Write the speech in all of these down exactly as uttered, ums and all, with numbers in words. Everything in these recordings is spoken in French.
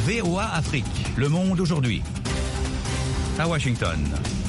V O A Afrique, Le Monde aujourd'hui. À Washington.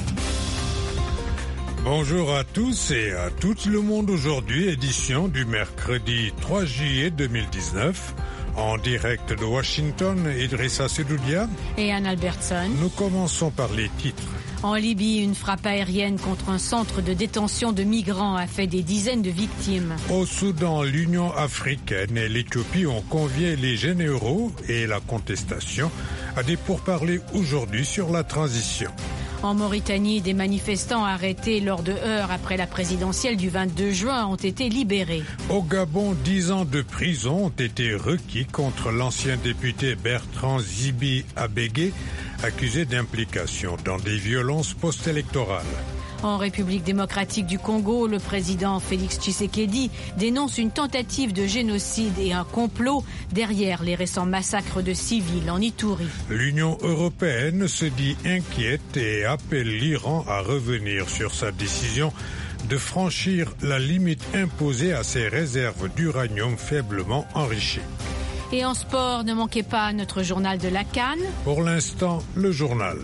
Bonjour à tous et à toutes, Le Monde aujourd'hui, édition du mercredi trois juillet deux mille dix-neuf. En direct de Washington, Idrissa Sedoudia et Anne Albertson. Nous commençons par les titres. En Libye, une frappe aérienne contre un centre de détention de migrants a fait des dizaines de victimes. Au Soudan, l'Union africaine et l'Éthiopie ont convié les généraux et la contestation à des pourparlers aujourd'hui sur la transition. En Mauritanie, des manifestants arrêtés lors de heurts après la présidentielle du vingt-deux juin ont été libérés. Au Gabon, dix ans de prison ont été requis contre l'ancien député Bertrand Zibi Abégué, accusé d'implication dans des violences post-électorales. En République démocratique du Congo, le président Félix Tshisekedi dénonce une tentative de génocide et un complot derrière les récents massacres de civils en Ituri. L'Union européenne se dit inquiète et appelle l'Iran à revenir sur sa décision de franchir la limite imposée à ses réserves d'uranium faiblement enrichies. Et en sport, ne manquez pas notre journal de la CAN. Pour l'instant, le journal.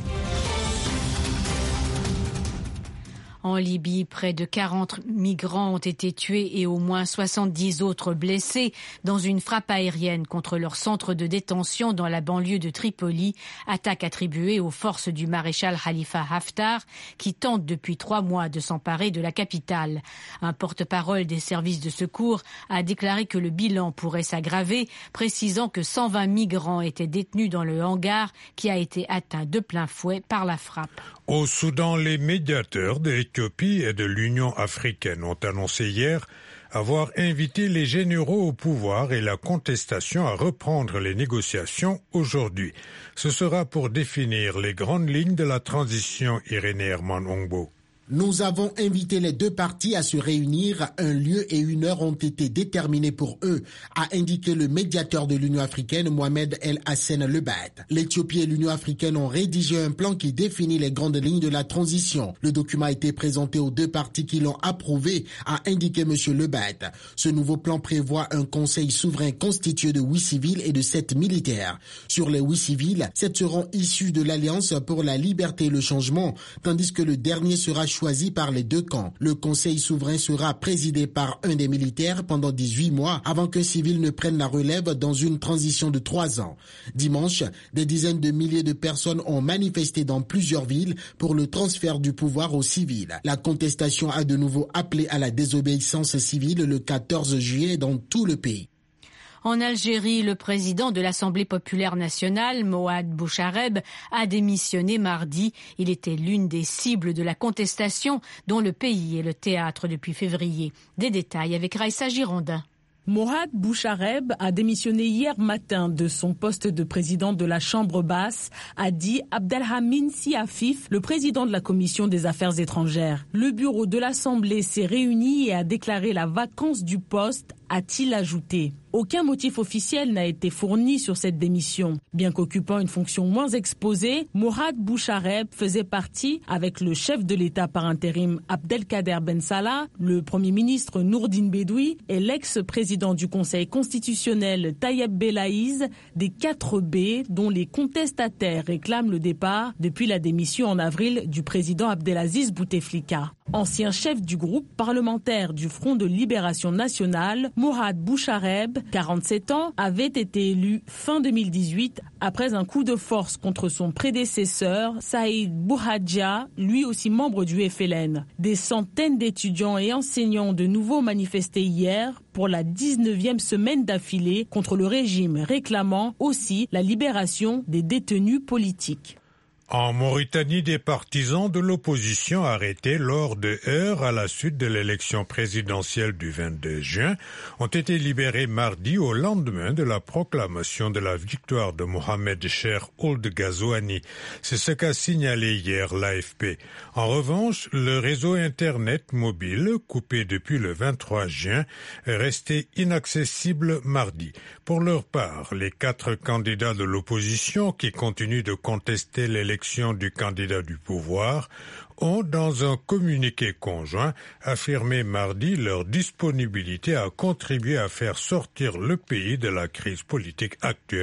En Libye, près de quarante migrants ont été tués et au moins soixante-dix autres blessés dans une frappe aérienne contre leur centre de détention dans la banlieue de Tripoli, attaque attribuée aux forces du maréchal Khalifa Haftar qui tente depuis trois mois de s'emparer de la capitale. Un porte-parole des services de secours a déclaré que le bilan pourrait s'aggraver, précisant que cent vingt migrants étaient détenus dans le hangar qui a été atteint de plein fouet par la frappe. Au Soudan, les médiateurs de l'Éthiopie et de l'Union africaine ont annoncé hier avoir invité les généraux au pouvoir et la contestation à reprendre les négociations aujourd'hui. Ce sera pour définir les grandes lignes de la transition, Irénée Herman-Ongbo. Nous avons invité les deux parties à se réunir. Un lieu et une heure ont été déterminés pour eux, a indiqué le médiateur de l'Union africaine, Mohamed El Hassan Lebat. L'Éthiopie et l'Union africaine ont rédigé un plan qui définit les grandes lignes de la transition. Le document a été présenté aux deux parties qui l'ont approuvé, a indiqué M. Lebat. Ce nouveau plan prévoit un conseil souverain constitué de huit civils et de sept militaires. Sur les huit civils, sept seront issus de l'Alliance pour la liberté et le changement, tandis que le dernier sera choisi par les deux camps. Le conseil souverain sera présidé par un des militaires pendant dix-huit mois avant qu'un civil ne prenne la relève dans une transition de trois ans. Dimanche, des dizaines de milliers de personnes ont manifesté dans plusieurs villes pour le transfert du pouvoir aux civils. La contestation a de nouveau appelé à la désobéissance civile le quatorze juillet dans tout le pays. En Algérie, le président de l'Assemblée populaire nationale, Mohamed Bouchareb, a démissionné mardi. Il était l'une des cibles de la contestation dont le pays est le théâtre depuis février. Des détails avec Raïssa Girondin. Mohamed Bouchareb a démissionné hier matin de son poste de président de la Chambre basse, a dit Abdelhamid Sy Affif, le président de la Commission des affaires étrangères. Le bureau de l'Assemblée s'est réuni et a déclaré la vacance du poste, a-t-il ajouté. Aucun motif officiel n'a été fourni sur cette démission. Bien qu'occupant une fonction moins exposée, Mohamed Bouchareb faisait partie, avec le chef de l'État par intérim Abdelkader Ben Salah, le Premier ministre Nourdine Bedoui et l'ex-président du Conseil constitutionnel Tayeb Belaïz, des quatre B dont les contestataires réclament le départ depuis la démission en avril du président Abdelaziz Bouteflika. Ancien chef du groupe parlementaire du Front de Libération Nationale, Mohamed Bouchareb, quarante-sept ans, avait été élu fin deux mille dix-huit après un coup de force contre son prédécesseur, Saïd Bouhadja, lui aussi membre du F L N. Des centaines d'étudiants et enseignants de nouveau manifesté hier pour la dix-neuvième semaine d'affilée contre le régime, réclamant aussi la libération des détenus politiques. En Mauritanie, des partisans de l'opposition arrêtés lors de heurts à la suite de l'élection présidentielle du vingt-deux juin ont été libérés mardi au lendemain de la proclamation de la victoire de Mohamed Cheikh Ould Ghazouani. C'est ce qu'a signalé hier l'A F P. En revanche, le réseau Internet mobile, coupé depuis le vingt-trois juin, est resté inaccessible mardi. Pour leur part, les quatre candidats de l'opposition qui continuent de contester l'élection du candidat du pouvoir ont, dans un communiqué conjoint, affirmé mardi leur disponibilité à contribuer à faire sortir le pays de la crise politique actuelle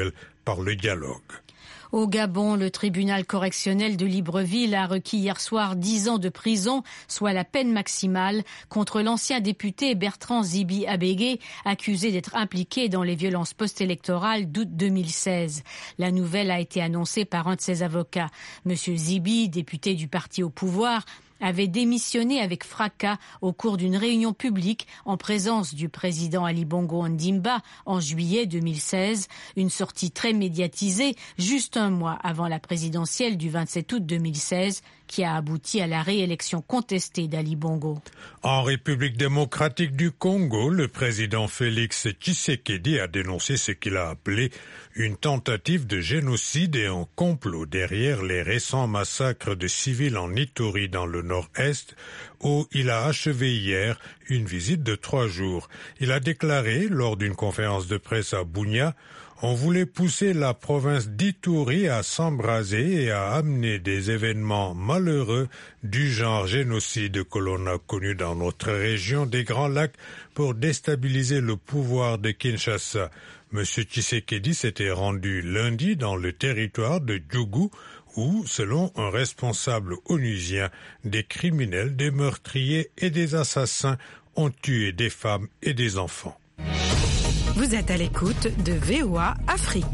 par le dialogue. Au Gabon, le tribunal correctionnel de Libreville a requis hier soir dix ans de prison, soit la peine maximale, contre l'ancien député Bertrand Zibi Abégué, accusé d'être impliqué dans les violences post-électorales d'août deux mille seize. La nouvelle a été annoncée par un de ses avocats. Monsieur Zibi, député du parti au pouvoir, avait démissionné avec fracas au cours d'une réunion publique en présence du président Ali Bongo Ondimba en juillet deux mille seize, une sortie très médiatisée juste un mois avant la présidentielle du vingt-sept août deux mille seize qui a abouti à la réélection contestée d'Ali Bongo. En République démocratique du Congo, le président Félix Tshisekedi a dénoncé ce qu'il a appelé une tentative de génocide et un complot derrière les récents massacres de civils en Ituri dans le nord-est, où il a achevé hier une visite de trois jours. Il a déclaré lors d'une conférence de presse à Bunia: on voulait pousser la province d'Ituri à s'embraser et à amener des événements malheureux du genre génocide que l'on a connu dans notre région des Grands Lacs pour déstabiliser le pouvoir de Kinshasa. Monsieur Tshisekedi s'était rendu lundi dans le territoire de Djougou où, selon un responsable onusien, des criminels, des meurtriers et des assassins ont tué des femmes et des enfants. Vous êtes à l'écoute de V O A Afrique.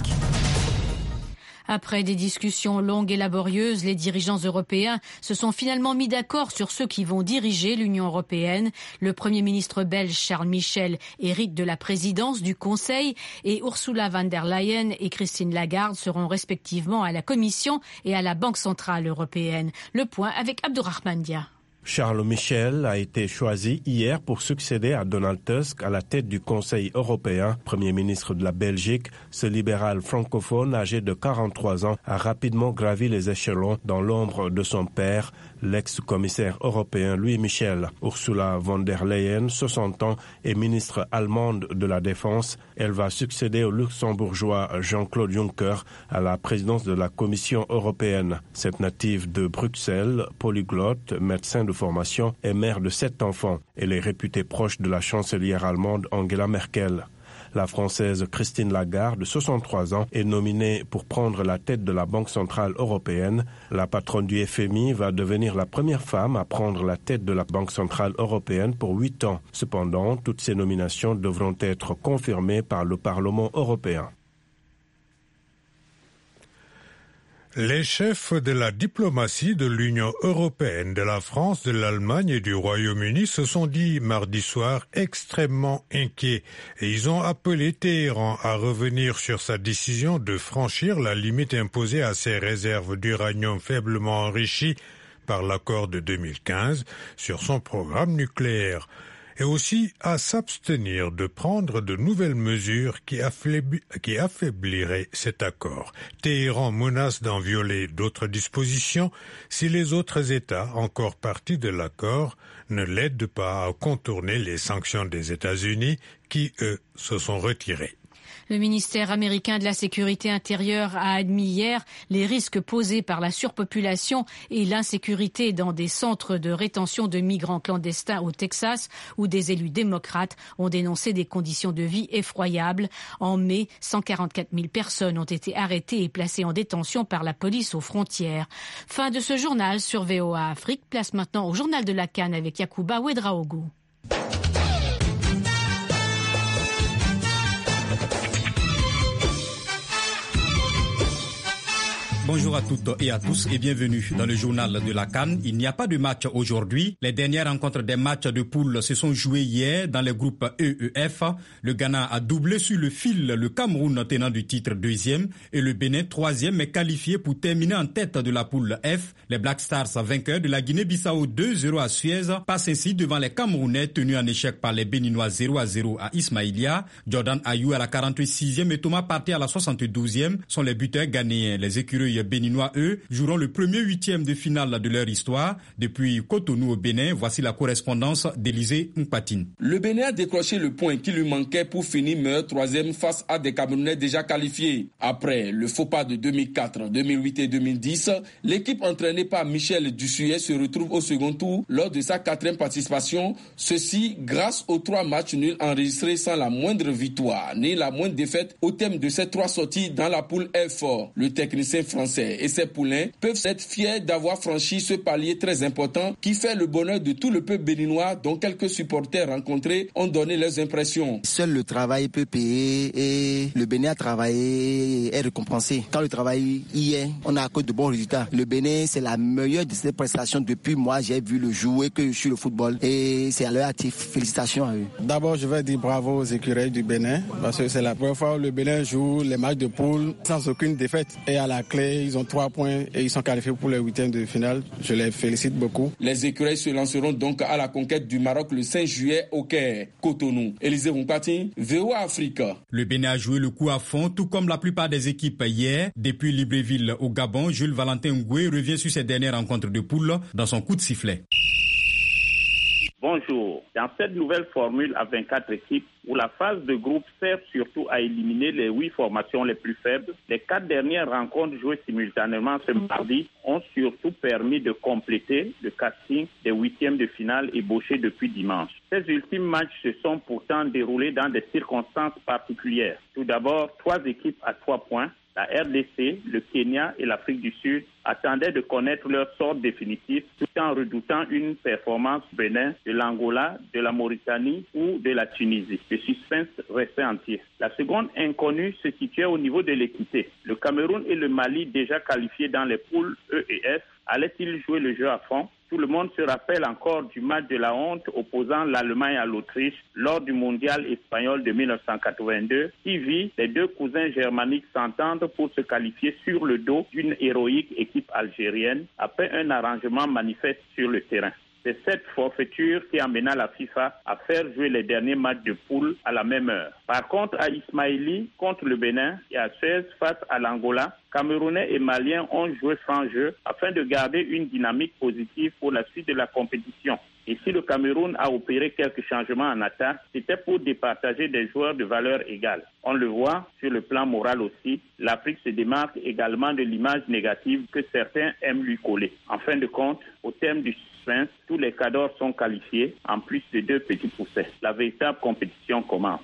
Après des discussions longues et laborieuses, les dirigeants européens se sont finalement mis d'accord sur ceux qui vont diriger l'Union européenne. Le Premier ministre belge Charles Michel hérite de la présidence du Conseil et Ursula von der Leyen et Christine Lagarde seront respectivement à la Commission et à la Banque centrale européenne. Le point avec Abdourahmane Dia. Charles Michel a été choisi hier pour succéder à Donald Tusk à la tête du Conseil européen. Premier ministre de la Belgique, ce libéral francophone âgé de quarante-trois ans a rapidement gravi les échelons dans l'ombre de son père, l'ex-commissaire européen Louis Michel. Ursula von der Leyen, soixante ans, est ministre allemande de la Défense. Elle va succéder au luxembourgeois Jean-Claude Juncker à la présidence de la Commission européenne. Cette native de Bruxelles, polyglotte, médecin de formation, est mère de sept enfants. Elle est réputée proche de la chancelière allemande Angela Merkel. La Française Christine Lagarde, soixante-trois ans, est nominée pour prendre la tête de la Banque centrale européenne. La patronne du F M I va devenir la première femme à prendre la tête de la Banque centrale européenne pour huit ans. Cependant, toutes ces nominations devront être confirmées par le Parlement européen. Les chefs de la diplomatie de l'Union européenne, de la France, de l'Allemagne et du Royaume-Uni se sont dit mardi soir extrêmement inquiets et ils ont appelé Téhéran à revenir sur sa décision de franchir la limite imposée à ses réserves d'uranium faiblement enrichi par l'accord de deux mille quinze sur son programme nucléaire, et aussi à s'abstenir de prendre de nouvelles mesures qui, affaibli, qui affaibliraient cet accord. Téhéran menace d'en violer d'autres dispositions si les autres États, encore partis de l'accord, ne l'aident pas à contourner les sanctions des États-Unis qui, eux, se sont retirés. Le ministère américain de la Sécurité intérieure a admis hier les risques posés par la surpopulation et l'insécurité dans des centres de rétention de migrants clandestins au Texas où des élus démocrates ont dénoncé des conditions de vie effroyables. En mai, cent quarante-quatre mille personnes ont été arrêtées et placées en détention par la police aux frontières. Fin de ce journal sur V O A Afrique. Place maintenant au journal de la Cannes avec Yacouba Ouedraogo. Bonjour à toutes et à tous et bienvenue dans le journal de la CAN. Il n'y a pas de match aujourd'hui. Les dernières rencontres des matchs de poule se sont jouées hier dans les groupes E E F. Le Ghana a doublé sur le fil le Cameroun tenant du titre deuxième et le Bénin troisième est qualifié pour terminer en tête de la poule F. Les Black Stars vainqueurs de la Guinée-Bissau deux zéro à Suez passent ainsi devant les Camerounais tenus en échec par les Béninois zéro à zéro à Ismaïlia. Jordan Ayou à la quarante-sixième et Thomas Partey à la soixante-douzième sont les buteurs ghanéens. Les écureuils écuries béninois, eux, joueront le premier huitième de finale de leur histoire. Depuis Cotonou au Bénin, voici la correspondance d'Élysée Mpatine. Le Bénin a décroché le point qui lui manquait pour finir meilleur troisième face à des Camerounais déjà qualifiés. Après le faux pas de deux mille quatre, deux mille huit et deux mille dix, l'équipe entraînée par Michel Dussuet se retrouve au second tour lors de sa quatrième participation. Ceci grâce aux trois matchs nuls enregistrés sans la moindre victoire ni la moindre défaite au terme de ces trois sorties dans la poule F. Le technicien français et ses poulains peuvent être fiers d'avoir franchi ce palier très important qui fait le bonheur de tout le peuple béninois, dont quelques supporters rencontrés ont donné leurs impressions. Seul le travail peut payer et le Bénin a travaillé et est récompensé. Quand le travail y est, on a à cause de bons résultats. Le Bénin, c'est la meilleure de ses prestations depuis moi. J'ai vu le jouer que je suis le football et c'est à leur actif. Félicitations à eux. D'abord, je vais dire bravo aux écureuils du Bénin parce que c'est la première fois où le Bénin joue les matchs de poule sans aucune défaite. Et à la clé, ils ont trois points et ils sont qualifiés pour le huitième de finale. Je les félicite beaucoup. Les écureuils se lanceront donc à la conquête du Maroc le cinq juillet au Caire, Cotonou. Élysée Mpatine, V O A Africa. Le Bénin a joué le coup à fond, tout comme la plupart des équipes hier. Depuis Libreville au Gabon, Jules Valentin Ngoué revient sur ses dernières rencontres de poule dans son coup de sifflet. Bonjour. Dans cette nouvelle formule à vingt-quatre équipes, où la phase de groupe sert surtout à éliminer les huit formations les plus faibles, les quatre dernières rencontres jouées simultanément ce mardi ont surtout permis de compléter le casting des huitièmes de finale ébauchés depuis dimanche. Ces ultimes matchs se sont pourtant déroulés dans des circonstances particulières. Tout d'abord, trois équipes à trois points. La R D C, le Kenya et l'Afrique du Sud attendaient de connaître leur sort définitive tout en redoutant une performance du Bénin, de l'Angola, de la Mauritanie ou de la Tunisie. Le suspense restait entier. La seconde inconnue se situait au niveau de l'équité. Le Cameroun et le Mali, déjà qualifiés dans les poules E et F, allaient-ils jouer le jeu à fond? Tout le monde se rappelle encore du match de la honte opposant l'Allemagne à l'Autriche lors du mondial espagnol de mille neuf cent quatre-vingt-deux, qui vit les deux cousins germaniques s'entendre pour se qualifier sur le dos d'une héroïque équipe algérienne après un arrangement manifeste sur le terrain. C'est cette forfaiture qui amena la FIFA à faire jouer les derniers matchs de poule à la même heure. Par contre, à Ismaïli contre le Bénin et à Suez face à l'Angola, Camerounais et Maliens ont joué franc jeu afin de garder une dynamique positive pour la suite de la compétition. Et si le Cameroun a opéré quelques changements en attaque, c'était pour départager des joueurs de valeur égale. On le voit sur le plan moral aussi, l'Afrique se démarque également de l'image négative que certains aiment lui coller. En fin de compte, au terme du suspense, tous les cadors sont qualifiés, en plus de deux petits poussets. La véritable compétition commence.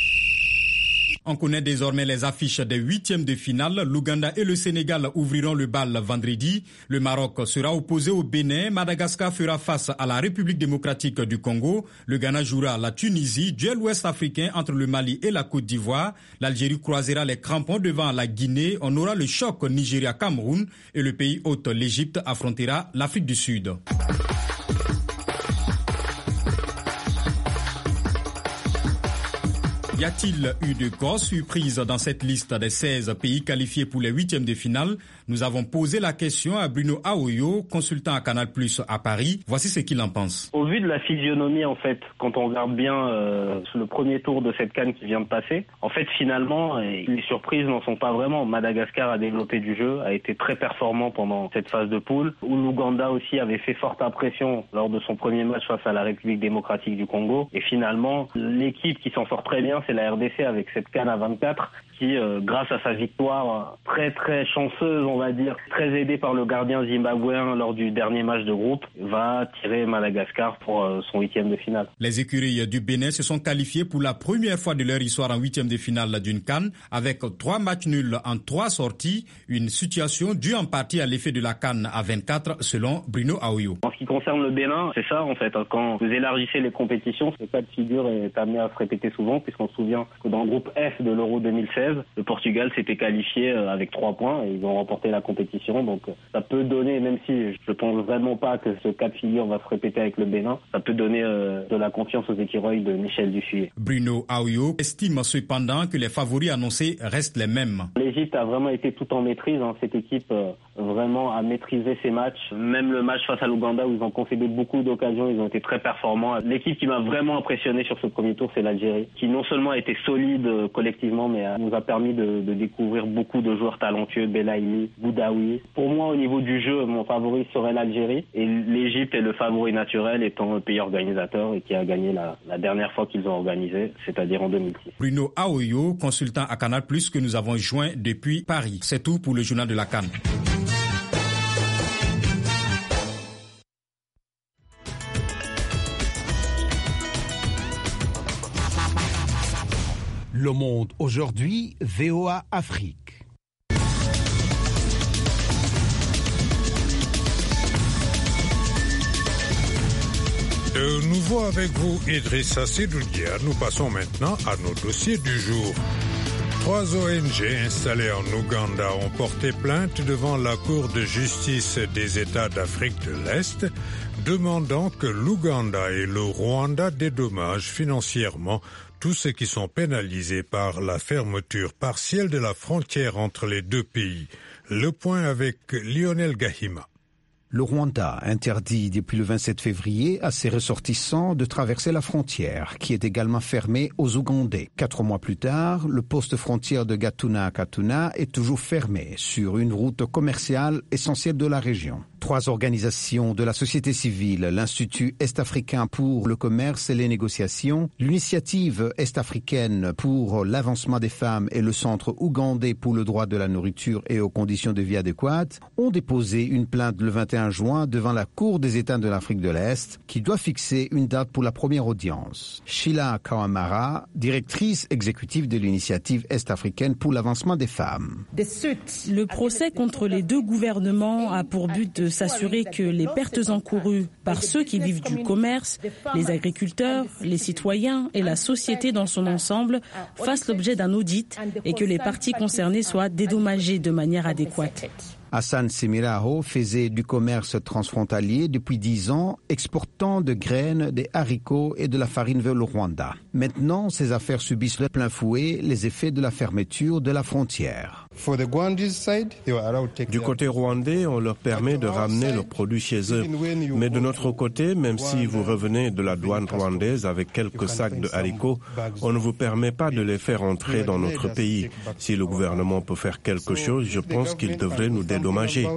On connaît désormais les affiches des huitièmes de finale. L'Ouganda et le Sénégal ouvriront le bal vendredi. Le Maroc sera opposé au Bénin. Madagascar fera face à la République démocratique du Congo. Le Ghana jouera la Tunisie. Duel ouest-africain entre le Mali et la Côte d'Ivoire. L'Algérie croisera les crampons devant la Guinée. On aura le choc Nigeria-Cameroun. Et le pays hôte, l'Égypte, affrontera l'Afrique du Sud. Y a-t-il eu de grosses surprises dans cette liste des seize pays qualifiés pour les huitièmes de finale? Nous avons posé la question à Bruno Aoyo, consultant à Canal Plus à Paris. Voici ce qu'il en pense. Au vu de la physionomie, en fait, quand on regarde bien euh, le premier tour de cette CAN qui vient de passer, en fait, finalement, les surprises n'en sont pas vraiment. Madagascar a développé du jeu, a été très performant pendant cette phase de poule, où l'Ouganda aussi avait fait forte impression lors de son premier match face à la République démocratique du Congo. Et finalement, l'équipe qui s'en sort très bien, c'est la R D C avec cette CAN à vingt-quatre qui, euh, grâce à sa victoire très très chanceuse, on va dire, très aidée par le gardien zimbabwéen lors du dernier match de groupe, va tirer Madagascar pour euh, son huitième de finale. Les écuries du Bénin se sont qualifiées pour la première fois de leur histoire en huitième de finale d'une CAN avec trois matchs nuls en trois sorties, une situation due en partie à l'effet de la CAN à vingt-quatre selon Bruno Aoyo. En ce qui concerne le Bénin, c'est ça en fait, quand vous élargissez les compétitions, ce cas de figure est amené à se répéter souvent puisqu'on se souvient que dans le groupe F de l'Euro deux mille seize, le Portugal s'était qualifié avec trois points et ils ont remporté la compétition. Donc ça peut donner, même si je pense vraiment pas que ce cas de figure va se répéter avec le Bénin, ça peut donner euh, de la confiance aux écureuils de Michel Dussuet. Bruno Aoyo estime cependant que les favoris annoncés restent les mêmes. L'Égypte a vraiment été tout en maîtrise. Hein. Cette équipe euh, vraiment à maîtriser ces matchs. Même le match face à l'Ouganda où ils ont concédé beaucoup d'occasions, ils ont été très performants. L'équipe qui m'a vraiment impressionné sur ce premier tour, c'est l'Algérie, qui non seulement a été solide collectivement, mais nous a permis de, de découvrir beaucoup de joueurs talentueux, Belaïli, Boudaoui. Pour moi, au niveau du jeu, mon favori serait l'Algérie et l'Égypte est le favori naturel étant le pays organisateur et qui a gagné la, la dernière fois qu'ils ont organisé, c'est-à-dire en deux mille six. Bruno Aoyo, consultant à Canal plus, que nous avons joint depuis Paris. C'est tout pour le journal de la CAN. Le Monde aujourd'hui, V O A Afrique. De nouveau avec vous, Idrissa Sedoudia. Nous passons maintenant à nos dossiers du jour. Trois O N G installées en Ouganda ont porté plainte devant la Cour de justice des États d'Afrique de l'Est, demandant que l'Ouganda et le Rwanda dédommagent financièrement tous ceux qui sont pénalisés par la fermeture partielle de la frontière entre les deux pays. Le point avec Lionel Gahima. Le Rwanda interdit depuis le vingt-sept février à ses ressortissants de traverser la frontière, qui est également fermée aux Ougandais. Quatre mois plus tard, le poste frontière de Gatuna à Katuna est toujours fermé sur une route commerciale essentielle de la région. Trois organisations de la société civile, l'Institut Est-Africain pour le commerce et les négociations, l'Initiative Est-Africaine pour l'avancement des femmes et le Centre ougandais pour le droit de la nourriture et aux conditions de vie adéquates, ont déposé une plainte le vingt et un juin devant la Cour des États de l'Afrique de l'Est, qui doit fixer une date pour la première audience. Sheila Kawamara, directrice exécutive de l'Initiative Est-Africaine pour l'avancement des femmes. Le procès contre les deux gouvernements a pour but de s'assurer que les pertes encourues par ceux qui vivent du commerce, les agriculteurs, les citoyens et la société dans son ensemble fassent l'objet d'un audit et que les parties concernées soient dédommagées de manière adéquate. Hassan Semiraho faisait du commerce transfrontalier depuis dix ans, exportant de graines, des haricots et de la farine vers le Rwanda. Maintenant, ses affaires subissent de plein fouet les effets de la fermeture de la frontière. Du côté rwandais, on leur permet de ramener leurs produits chez eux. Mais de notre côté, même si vous revenez de la douane rwandaise avec quelques sacs de haricots, on ne vous permet pas de les faire entrer dans notre pays. Si le gouvernement peut faire quelque chose, je pense qu'il devrait nous dédommager.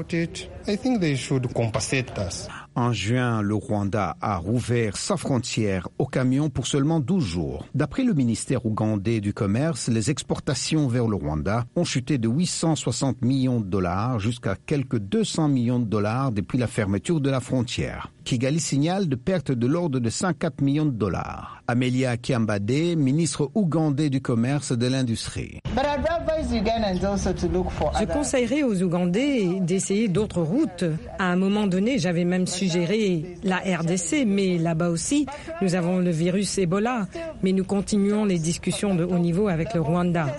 En juin, le Rwanda a rouvert sa frontière aux camions pour seulement douze jours. D'après le ministère ougandais du Commerce, les exportations vers le Rwanda ont chuté de huit cent soixante millions de dollars jusqu'à quelques deux cents millions de dollars depuis la fermeture de la frontière. Kigali signale de pertes de l'ordre de cinquante millions de dollars. Amelia Kiambade, ministre ougandais du Commerce et de l'Industrie. Je conseillerais aux Ougandais d'essayer d'autres routes. À un moment donné, j'avais même suggéré la R D C, mais là-bas aussi, nous avons le virus Ebola. Mais nous continuons les discussions de haut niveau avec le Rwanda.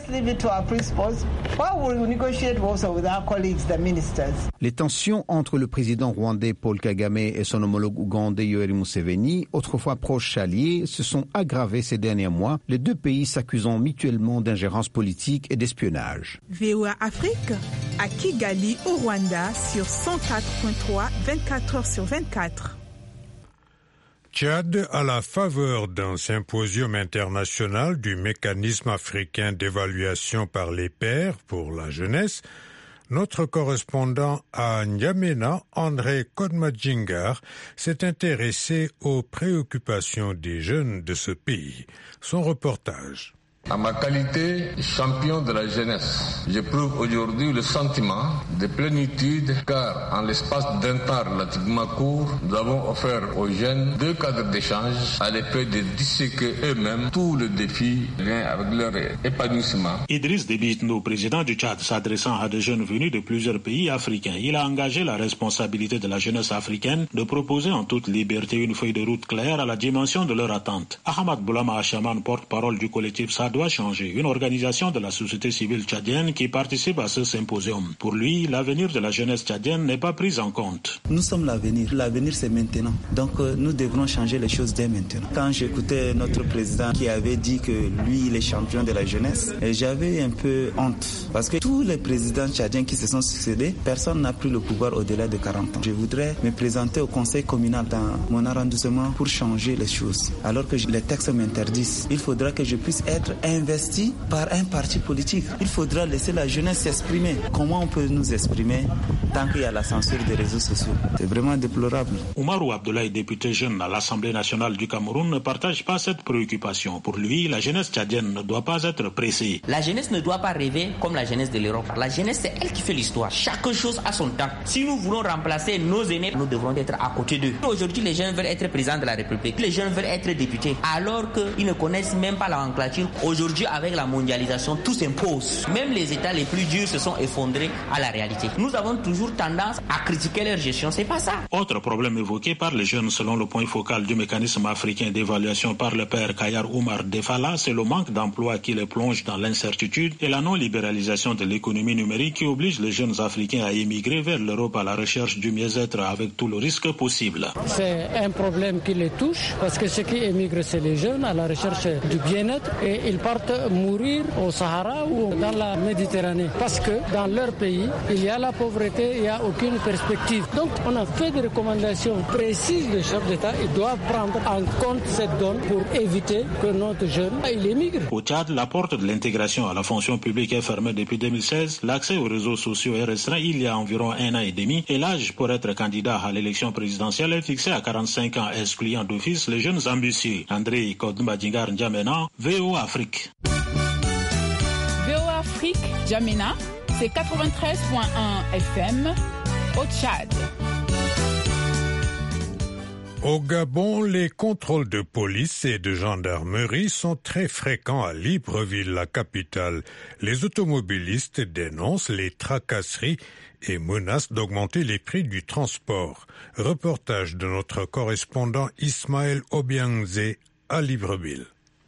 Les tensions entre le président rwandais Paul Kagame et son homologue ougandais Yoweri Museveni, autrefois proches alliés, se sont aggravées ces derniers mois, les deux pays s'accusant mutuellement d'ingérence politique et d'espionnage. V O A Afrique, à Kigali, au Rwanda, sur cent quatre virgule trois, vingt-quatre heures sur vingt-quatre. Tchad, à la faveur d'un symposium international du mécanisme africain d'évaluation par les pairs pour la jeunesse, notre correspondant à N'Djamena, André Kodmadjingar, s'est intéressé aux préoccupations des jeunes de ce pays. Son reportage. À ma qualité de champion de la jeunesse, j'éprouve aujourd'hui le sentiment de plénitude car en l'espace d'un temps relativement court, nous avons offert aux jeunes deux cadres d'échange à l'effet de disséquer eux-mêmes tout le défi lié avec leur épanouissement. Idriss Déby Itno, président du Tchad, s'adressant à des jeunes venus de plusieurs pays africains, il a engagé la responsabilité de la jeunesse africaine de proposer en toute liberté une feuille de route claire à la dimension de leur attente. Ahmad Boulama Achaman, porte-parole du collectif S A D doit changer, une organisation de la société civile tchadienne qui participe à ce symposium. Pour lui, l'avenir de la jeunesse tchadienne n'est pas pris en compte. Nous sommes l'avenir. L'avenir, c'est maintenant. Donc, euh, nous devrons changer les choses dès maintenant. Quand j'écoutais notre président qui avait dit que lui, il est champion de la jeunesse, j'avais un peu honte. Parce que tous les présidents tchadiens qui se sont succédés, personne n'a pris le pouvoir au-delà de quarante ans. Je voudrais me présenter au conseil communal dans mon arrondissement pour changer les choses. Alors que les textes m'interdisent, il faudra que je puisse être investi par un parti politique. Il faudra laisser la jeunesse s'exprimer. Comment on peut nous exprimer tant qu'il y a la censure des réseaux sociaux? C'est vraiment déplorable. Oumarou Abdoulaye, député jeune à l'Assemblée nationale du Cameroun, ne partage pas cette préoccupation. Pour lui, la jeunesse tchadienne ne doit pas être pressée. La jeunesse ne doit pas rêver comme la jeunesse de l'Europe. La jeunesse, c'est elle qui fait l'histoire. Chaque chose a son temps. Si nous voulons remplacer nos aînés, nous devrons être à côté d'eux. Aujourd'hui, les jeunes veulent être présidents de la République. Les jeunes veulent être députés. Alors qu'ils ne connaissent même pas la nomenclature. Aujourd'hui, avec la mondialisation, tout s'impose. Même les États les plus durs se sont effondrés à la réalité. Nous avons toujours tendance à critiquer leur gestion. C'est pas ça. Autre problème évoqué par les jeunes selon le point focal du mécanisme africain d'évaluation par le père Kayar Oumar Defala, c'est le manque d'emploi qui les plonge dans l'incertitude et la non-libéralisation de l'économie numérique qui oblige les jeunes africains à émigrer vers l'Europe à la recherche du mieux-être avec tout le risque possible. C'est un problème qui les touche parce que ceux qui émigrent, c'est les jeunes à la recherche du bien-être et ils partent mourir au Sahara ou dans la Méditerranée parce que dans leur pays, il y a la pauvreté, il n'y a aucune perspective. Donc on a fait des recommandations précises de chefs d'État. Ils doivent prendre en compte cette donne pour éviter que notre jeune il émigre. Au Tchad, la porte de l'intégration à la fonction publique est fermée depuis deux mille seize. L'accès aux réseaux sociaux est restreint il y a environ un an et demi et l'âge pour être candidat à l'élection présidentielle est fixé à quarante-cinq ans, excluant d'office les jeunes ambitieux. André Kodoumbadjingar N'Djamena, V O A Afrique. V O A Afrique, N'Djamena, c'est quatre-vingt-treize virgule un F M au Tchad. Au Gabon, les contrôles de police et de gendarmerie sont très fréquents à Libreville, la capitale. Les automobilistes dénoncent les tracasseries et menacent d'augmenter les prix du transport. Reportage de notre correspondant Ismaël Obiangze à Libreville.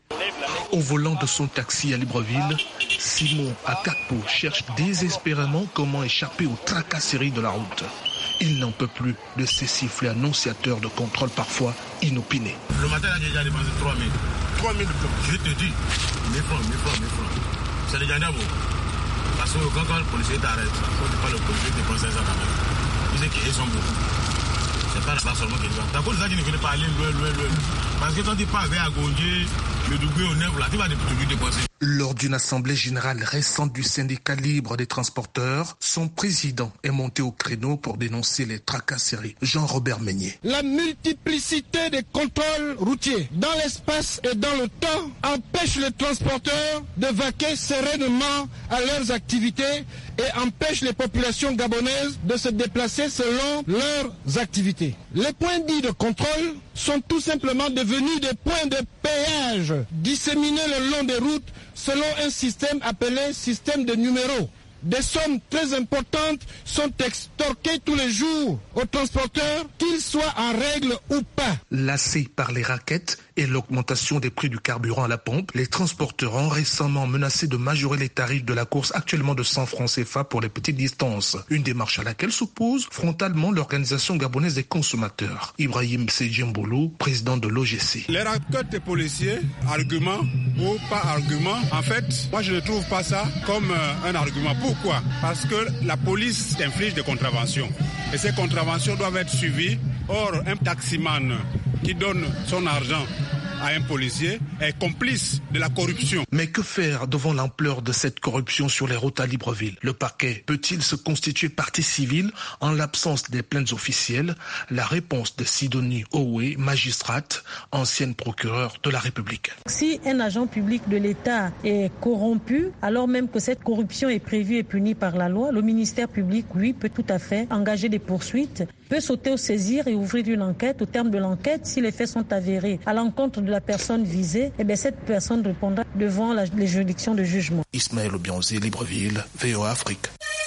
Au volant de son taxi à Libreville, Simon Akakpo cherche désespérément comment échapper aux tracasseries de la route. Il n'en peut plus de ces sifflets annonciateurs de contrôle parfois inopinés. Le matin, j'ai déjà dépensé trois mille. trois mille francs. Je te dis, mille francs, mille francs, mille francs. C'est les gars parce que quand, quand le policier t'arrête, quand tu parles le policier, tu dépenses ça quand même. Tu sais qu'ils sont beaucoup. C'est pas là-bas seulement qu'ils vont. T'as pour ça qu'ils ne veulent pas aller loin, loin, loin. Parce que quand tu pars vers Agondier, le doublé au neuf, là, tu vas toujours dépenser. Lors d'une assemblée générale récente du syndicat libre des transporteurs, son président est monté au créneau pour dénoncer les tracasseries. Jean-Robert Meignet. La multiplicité des contrôles routiers dans l'espace et dans le temps empêche les transporteurs de vaquer sereinement à leurs activités et empêche les populations gabonaises de se déplacer selon leurs activités. Les points dits de contrôle sont tout simplement devenus des points de péage disséminés le long des routes selon un système appelé système de numéros. Des sommes très importantes sont extorquées tous les jours aux transporteurs, qu'ils soient en règle ou pas. Lassés par les raquettes et l'augmentation des prix du carburant à la pompe, les transporteurs ont récemment menacé de majorer les tarifs de la course actuellement de cent francs C F A pour les petites distances. Une démarche à laquelle s'oppose frontalement l'organisation gabonaise des consommateurs. Ibrahim Sedjembolo, président de l'O G C. Les raquettes des policiers, argument ou pas argument, en fait, moi je ne trouve pas ça comme euh, un argument. Pourquoi ? Parce que la police inflige des contraventions. Et ces contraventions doivent être suivies. Or, un taximan qui donne son argent à un policier est complice de la corruption. Mais que faire devant l'ampleur de cette corruption sur les routes à Libreville ? Le parquet peut-il se constituer partie civile en l'absence des plaintes officielles ? La réponse de Sidonie Owe, magistrate, ancienne procureure de la République. Si un agent public de l'État est corrompu, alors même que cette corruption est prévue et punie par la loi, le ministère public, lui, peut tout à fait engager des poursuites, peut sauter au saisir et ouvrir une enquête. Au terme de l'enquête, si les faits sont avérés à l'encontre de la personne visée, eh bien cette personne répondra devant la, les juridictions de jugement. Ismaël Obiangze, Libreville, V O A Afrique.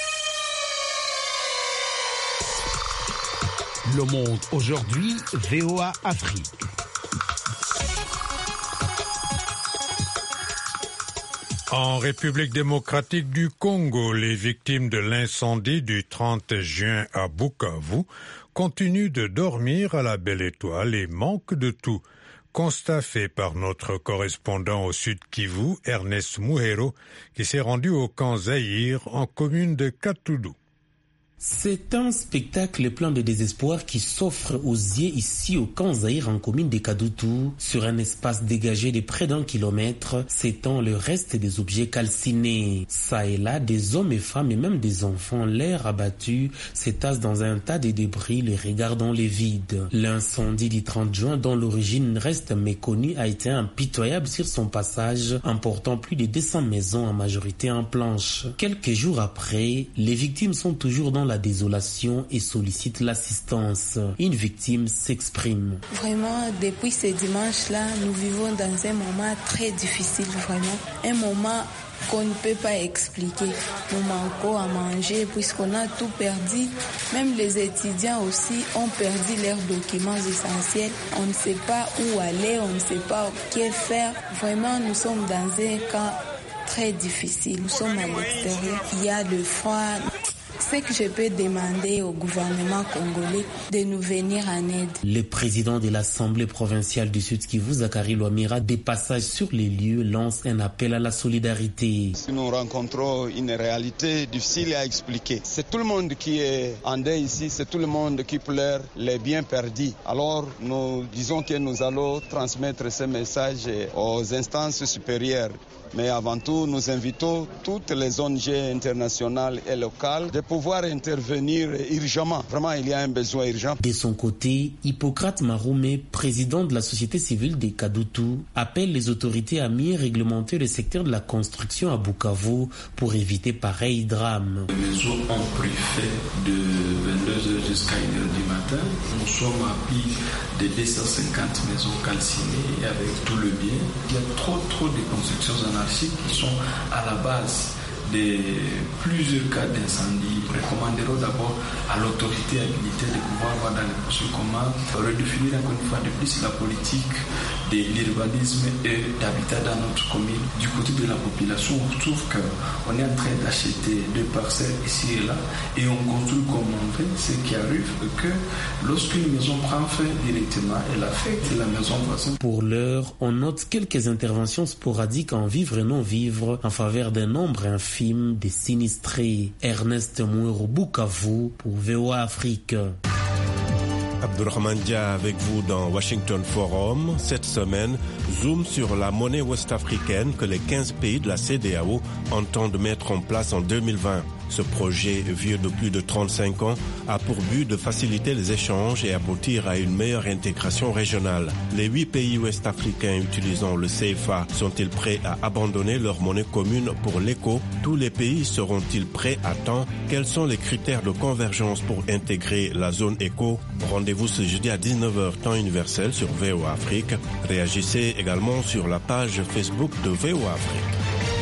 Le Monde aujourd'hui, V O A Afrique. En République démocratique du Congo, les victimes de l'incendie du trente juin à Bukavu continuent de dormir à la belle étoile et manquent de tout. Constat fait par notre correspondant au Sud Kivu, Ernest Muhero, qui s'est rendu au camp Zaïre en commune de Katoudou. C'est un spectacle plein de désespoir qui s'offre aux yeux ici au camp Zaïre en commune de Kadutu. Sur un espace dégagé de près d'un kilomètre s'étend le reste des objets calcinés. Ça et là, des hommes et femmes et même des enfants, l'air abattu, s'étassent dans un tas de débris, les regardant les vides. L'incendie du trente juin, dont l'origine reste méconnue, a été impitoyable sur son passage, emportant plus de deux cents maisons en majorité en planches. Quelques jours après, les victimes sont toujours dans la désolation et sollicite l'assistance. Une victime s'exprime. Vraiment, depuis ce dimanche-là, nous vivons dans un moment très difficile, vraiment. Un moment qu'on ne peut pas expliquer. Nous manquons à manger puisqu'on a tout perdu. Même les étudiants aussi ont perdu leurs documents essentiels. On ne sait pas où aller, on ne sait pas que faire. Vraiment, nous sommes dans un camp très difficile. Nous sommes à l'extérieur. Il y a le froid. C'est que je peux demander au gouvernement congolais de nous venir en aide. Le président de l'Assemblée provinciale du Sud Kivu, Zachary Lwamira, des passages sur les lieux, lance un appel à la solidarité. Si nous rencontrons une réalité difficile à expliquer, c'est tout le monde qui est en deuil ici, c'est tout le monde qui pleure les biens perdus. Alors nous disons que nous allons transmettre ce message aux instances supérieures. Mais avant tout, nous invitons toutes les O N G internationales et locales de pouvoir intervenir urgemment. Vraiment, il y a un besoin urgent. De son côté, Hippocrate Maroumé, président de la société civile de Kadutu, appelle les autorités à mieux réglementer le secteur de la construction à Bukavu pour éviter pareil drame. Les maisons ont pris fait de vingt-deux heures jusqu'à une heure du matin. Nous sommes à plus de deux cent cinquante maisons calcinées avec tout le bien. Il y a trop, trop de constructions anarchiques qui sont à la base de plusieurs cas d'incendie. Nous recommanderons d'abord à l'autorité habilitée de pouvoir voir dans les processus comment redéfinir encore une fois de plus la politique de l'urbanisme et d'habitat dans notre commune. Du côté de la population, on trouve qu'on est en train d'acheter des parcelles ici et là et on construit comme on veut, ce qui arrive que lorsqu'une maison prend feu directement, elle affecte la maison voisine. Pour l'heure, on note quelques interventions sporadiques en vivre et non vivre en faveur d'un nombre infime des sinistrés. Ernest Muhero, Bukavu pour V O A Afrique. Abdurrahman Dia avec vous dans Washington Forum. Cette semaine, zoom sur la monnaie ouest-africaine que les quinze pays de la C E D E A O entendent mettre en place en deux mille vingt. Ce projet, vieux de plus de trente-cinq ans, a pour but de faciliter les échanges et aboutir à une meilleure intégration régionale. Les huit pays ouest-africains utilisant le C F A sont-ils prêts à abandonner leur monnaie commune pour l'éco? Tous les pays seront-ils prêts à temps? Quels sont les critères de convergence pour intégrer la zone éco? Rendez-vous ce jeudi à dix-neuf heures temps universel sur V O A Afrique. Réagissez également sur la page Facebook de V O A Afrique.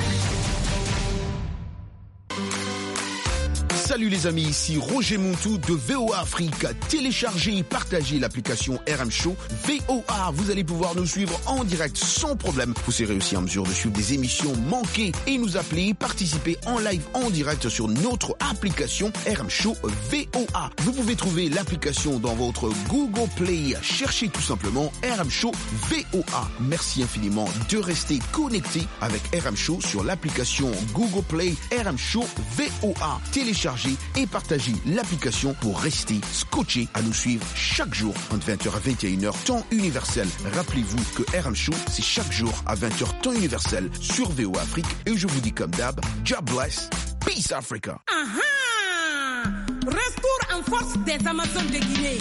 Salut les amis, ici Roger Montou de V O A Afrique. Téléchargez et partagez l'application R M Show V O A. Vous allez pouvoir nous suivre en direct sans problème. Vous serez aussi en mesure de suivre des émissions manquées et nous appeler, participer en live en direct sur notre application R M Show V O A. Vous pouvez trouver l'application dans votre Google Play. Cherchez tout simplement R M Show V O A. Merci infiniment de rester connecté avec R M Show sur l'application Google Play R M Show V O A. Téléchargez et partagez l'application pour rester scotché à nous suivre chaque jour entre vingt heures à vingt et une heures temps universel. Rappelez-vous que R M Show, c'est chaque jour à vingt heures temps universel sur V O A Afrique. Et je vous dis comme d'hab, God bless, peace Africa. Aha! Retour en force des Amazones de Guinée.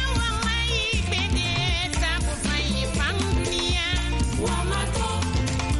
Wamato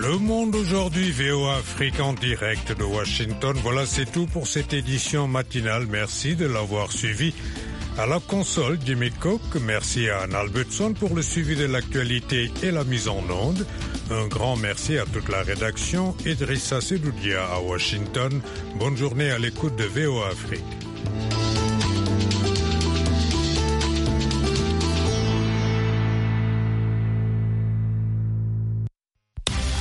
Le Monde aujourd'hui, V O A Afrique en direct de Washington. Voilà, c'est tout pour cette édition matinale. Merci de l'avoir suivi. À la console, Jimmy Cook. Merci à Anne Albertson pour le suivi de l'actualité et la mise en onde. Un grand merci à toute la rédaction. Idrissa Sedoudia à Washington. Bonne journée à l'écoute de V O A Afrique.